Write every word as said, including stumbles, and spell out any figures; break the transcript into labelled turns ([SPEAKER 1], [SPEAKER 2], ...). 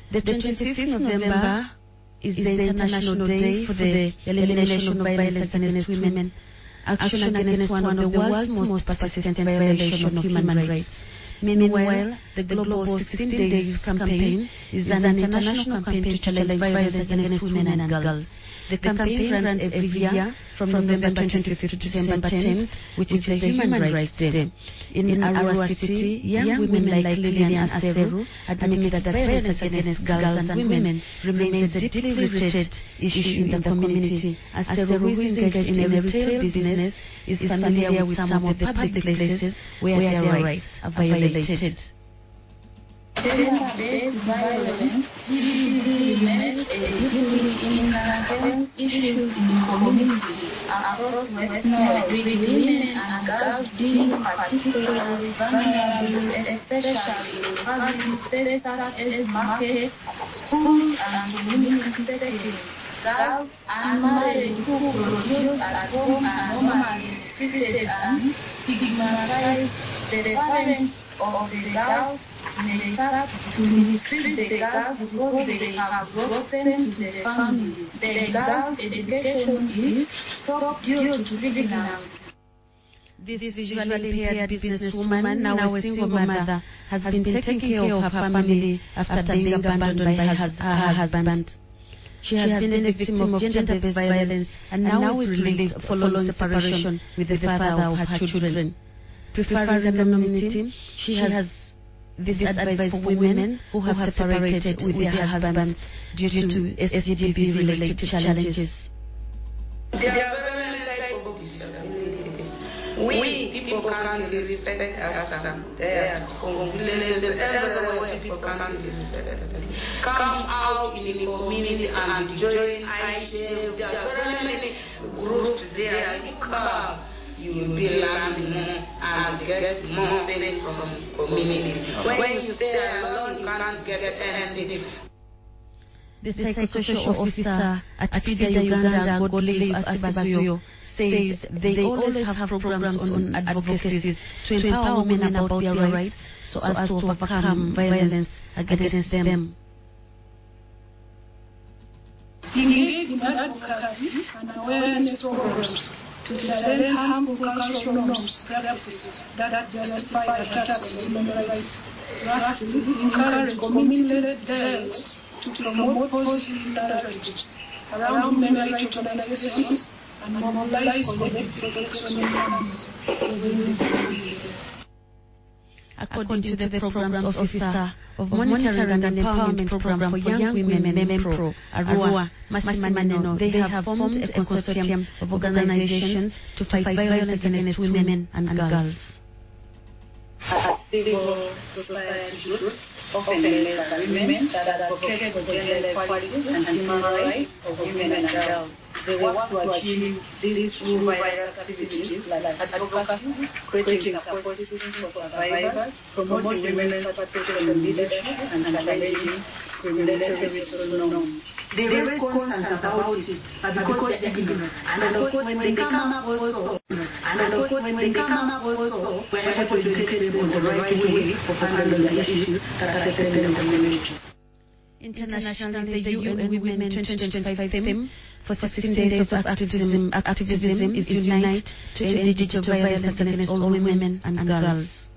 [SPEAKER 1] The twenty-fifth of November is the International Day for the Elimination of Violence Against Women, action against one of the world's most persistent violations of human rights. Meanwhile, the Global sixteen Days campaign is an international campaign to challenge violence against women and girls. The campaign runs every year from November twenty-fifth to December tenth, which is the Human Rights Day. In Arua City, young women like Lillian Aseru admit that violence against girls and women remains a deeply rooted issue in the community. Aseru, who is engaged in a retail business, is familiar with some of the public places where their rights are violated.
[SPEAKER 2] Gender-based violence remains a deeply inherent issue in the community across West Nile, with women and girls being particularly vulnerable, especially in public spaces such as markets, schools, and community settings. Girls unmarried who produce at home are normally treated and stigmatized. The parents of the girls may start to mistreat the girls because they have brought them to the family. The girls' education is stopped due to pregnancy.
[SPEAKER 1] This visually impaired businesswoman, now a single mother, has been taking care of her family after being abandoned by her, her husband. She has been a victim of gender-based violence and now is released following separation with the father of her children. Preferring anonymity, she has this advice for women who have separated with their husbands due to S G B V-related challenges.
[SPEAKER 3] There are very types of disabilities. We people can't respect us there from villages everywhere where people can't respect us. Come out in the community and join I S H A. There are very many groups there. You come. You will be learning more and get more things from community. When you stay alone, you can't get anything.
[SPEAKER 1] The psychosocial officer at FIDA Uganda, Godlive Asibazuyo, says they always have programs on advocacies to empower women about their rights so as to overcome violence against them.
[SPEAKER 4] Engage in advocacy and awareness programs to challenge harmful cultural norms, practices that justify attacks on human rights. Lastly, encourage community-led dialogues to promote positive narratives around human rights organizations and mobilize collective protection mechanisms within the communities.
[SPEAKER 1] According to the Programs Officer of Monitoring and Empowerment Program for Young Women, MEMPRO, Arua Masimaneno, they have formed a consortium of organizations to fight violence against women and girls.
[SPEAKER 5] Civil society groups, often led by women, that advocate for gender equality and human rights of women and girls. They work to achieve these through various activities like advocacy, creating support systems for survivors, promoting women's participation in leadership, and challenging discriminatory social norms.
[SPEAKER 6] They raise concerns about it, but because they're ignorant. And of course, when they come up also, and of course, when they come up also, we're able to educate them on the right way of handling the issues that affect them in the community.
[SPEAKER 1] Internationally, the U N Women twenty twenty-five theme for sixteen days of activism, activism is Unite to end digital violence against all women and girls.